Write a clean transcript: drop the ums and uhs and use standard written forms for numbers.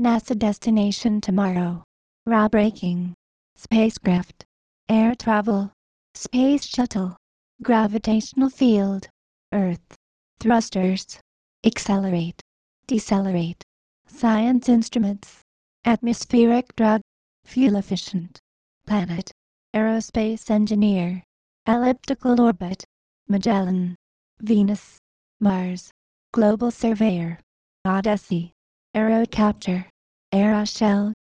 NASA destination tomorrow. Raw braking. Spacecraft. Air travel. Space shuttle. Gravitational field. Earth. Thrusters. Accelerate. Decelerate. Science instruments. Atmospheric drug. Fuel efficient. Planet. Aerospace engineer. Elliptical orbit. Magellan. Venus. Mars. Global surveyor. Odyssey. Aerocapture. Aeroshell.